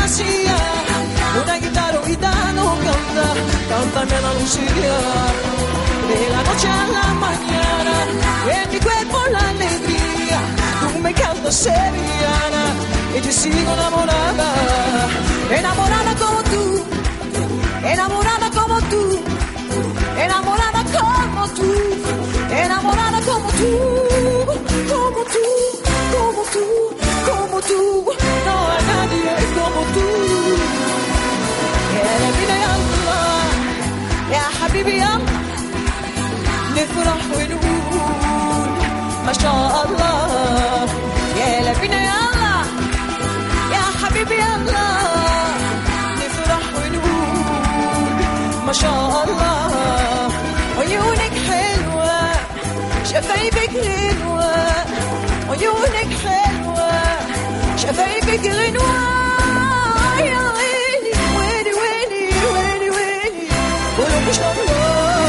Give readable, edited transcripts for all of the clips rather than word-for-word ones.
fantasía, una guitarra gitano canta, cántame la Lucía. De la noche a la mañana, en mi cuerpo la alegría, tú me cantas sevillana y te sigo enamorada, enamorada como tú, enamorada como tú, enamorada como tú, enamorada como tú, como tú, como tú, como tú, no hay nadie como tú. يا نبينا يا الله يا حبيبي يا الله نفرح ونقول ما شاء الله يا نبينا يا الله يا حبيبي يا الله نفرح ونقول ما شاء الله عيونك حلوة شفايفك غنوة عيونك حلوة شفايفك غنوة يا ويلي ويلي ويلي ويلي ويلي قولوا ما شاء الله.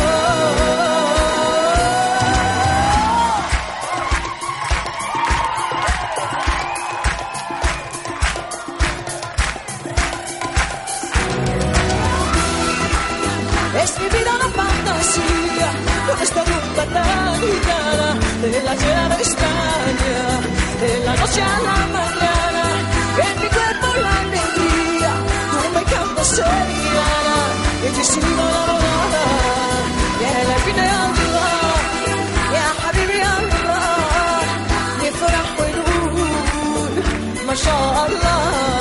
Es mi vida una fantasía, con esta rumba tan gitana, de la tierra de España, de la noche a la mañana, en mi cuerpo la alegría, tú me cantas sevillana, y te sigo enamorada, ya la vida ya Allah, ya habibi ya Allah, نفرح ونقول ما شاء الله.